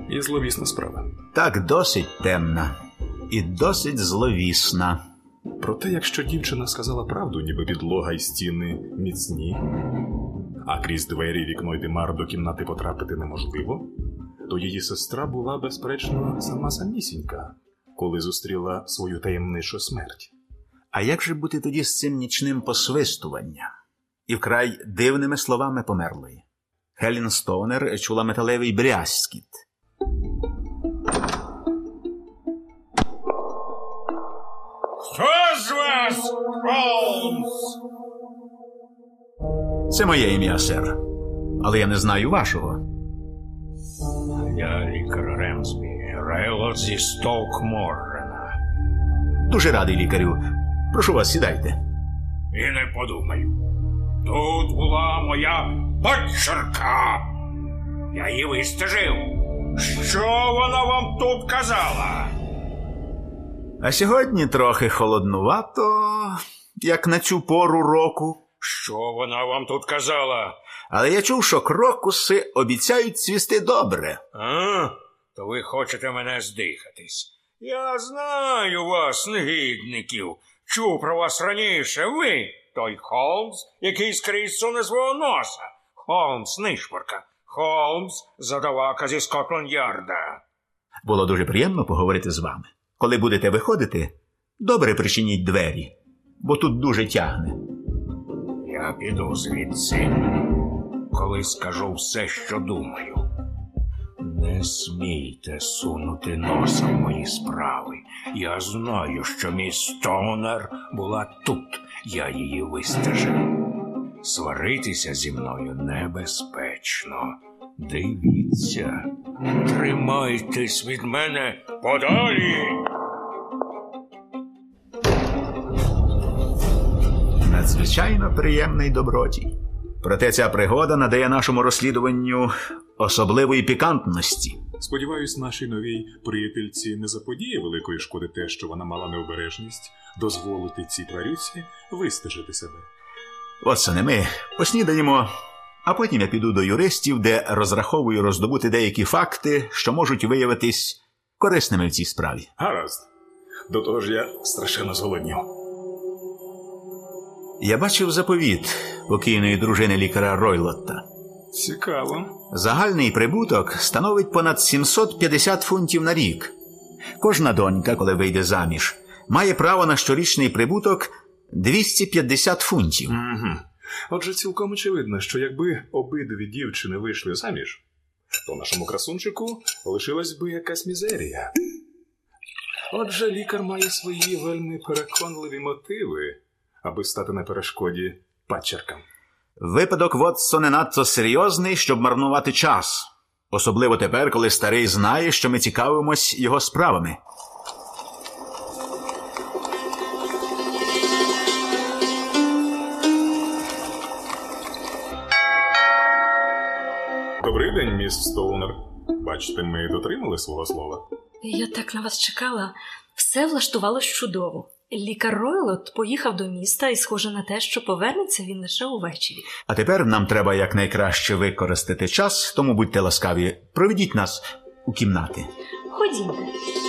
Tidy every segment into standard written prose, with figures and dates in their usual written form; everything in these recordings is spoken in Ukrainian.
І зловісна справа. Так, досить темна. І досить зловісна. Проте, якщо дівчина сказала правду, ніби підлога й стіни міцні, а крізь двері, вікно й димар до кімнати потрапити неможливо, то її сестра була, безперечно, самісінька, коли зустріла свою таємничу смерть. А як же бути тоді з цим нічним посвистуванням? І вкрай дивними словами померлої. Хелен Стоунер чула металевий брязкіт. Хто з вас, Холмс? Це моє ім'я, сер. Але я не знаю вашого. Я лікар Ремсбі, Рейлот зі Стоук-Моррена. Дуже радий, лікарю. Прошу вас, сідайте. І не подумаю. Тут була моя падчерка. Я її вистежив. Що вона вам тут казала? А сьогодні трохи холоднувато, як на цю пору року. Що вона вам тут казала? Але я чув, що крокуси обіцяють цвісти добре. То ви хочете мене здихатись. Я знаю вас, негідників. Чув про вас раніше. Ви той Холмс, який скрізь суне свого носа. Холмс нишпорка. Холмс задавака зі Скотланд-Ярда. Було дуже приємно поговорити з вами. Коли будете виходити, добре причиніть двері, бо тут дуже тягне. Я піду звідси, коли скажу все, що думаю. Не смійте сунути носа в мої справи. Я знаю, що міс Стоунер була тут. Я її вистежив. Сваритися зі мною небезпечно. Дивіться, тримайтесь від мене подалі. Надзвичайно приємний добродій. Проте ця пригода надає нашому розслідуванню особливої пікантності. Сподіваюсь, нашій новій приятельці не заподіє великої шкоди те, що вона мала необережність дозволити цій тварюці вистежити себе. Отже, ми поснідаємо, а потім я піду до юристів, де розраховую роздобути деякі факти, що можуть виявитись корисними в цій справі. Гаразд. До того ж я страшенно зголоднів. Я бачив заповіт покійної дружини лікаря Ройлотта. Цікаво. Загальний прибуток становить понад 750 фунтів на рік. Кожна донька, коли вийде заміж, має право на щорічний прибуток 250 фунтів. Угу. Отже, цілком очевидно, що якби обидві дівчини вийшли заміж, то нашому красунчику лишилась би якась мізерія. Отже, лікар має свої вельми переконливі мотиви, аби стати на перешкоді падчеркам. Випадок Вотсона надто серйозний, щоб марнувати час. Особливо тепер, коли старий знає, що ми цікавимось його справами. Добрий день, міс Стоунер. Бачите, ми дотримали свого слова. Я так на вас чекала. Все влаштувалось чудово. Лікар Ройлот поїхав до міста і схоже на те, що повернеться він лише увечері. А тепер нам треба якнайкраще використати час, тому будьте ласкаві, проведіть нас у кімнати. Ходімте.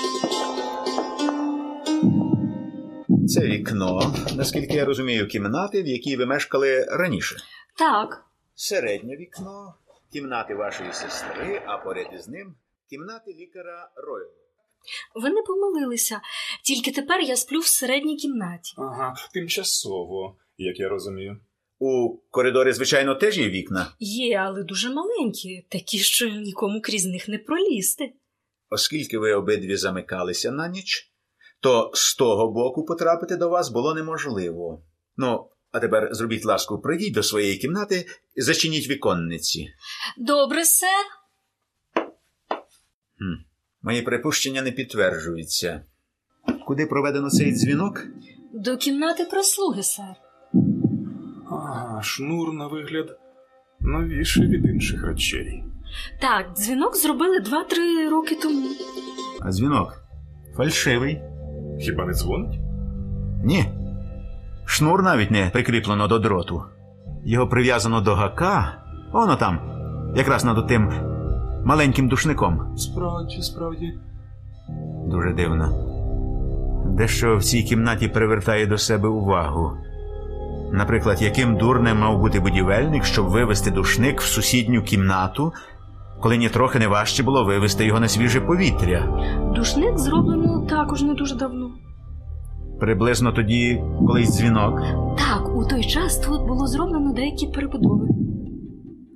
Це вікно, наскільки я розумію, кімнати, в якій ви мешкали раніше. Так. Середнє вікно, кімнати вашої сестри, а поряд із ним кімнати лікаря Ройлота. Ви не помилилися. Тільки тепер я сплю в середній кімнаті. Ага, тимчасово, як я розумію. У коридорі, звичайно, теж є вікна? Є, але дуже маленькі. Такі, що нікому крізь них не пролізти. Оскільки ви обидві замикалися на ніч, то з того боку потрапити до вас було неможливо. Ну, а тепер зробіть ласку, прийдіть до своєї кімнати і зачиніть віконниці. Добре, сер. Мої припущення не підтверджуються. Куди проведено цей дзвінок? До кімнати прислуги, сер. Ага, шнур на вигляд новіший від інших речей. Так, дзвінок зробили 2-3 роки тому. А дзвінок фальшивий. Хіба не дзвонить? Ні. Шнур навіть не прикріплено до дроту. Його прив'язано до гака. Воно там, якраз над тим маленьким душником. Справді. Дуже дивно. Дещо в цій кімнаті привертає до себе увагу. Наприклад, яким дурнем мав бути будівельник, щоб вивести душник в сусідню кімнату, коли нітрохи не важче було вивести його на свіже повітря. Душник зроблено також не дуже давно. Приблизно тоді колись дзвінок. Так, у той час тут було зроблено деякі перебудови.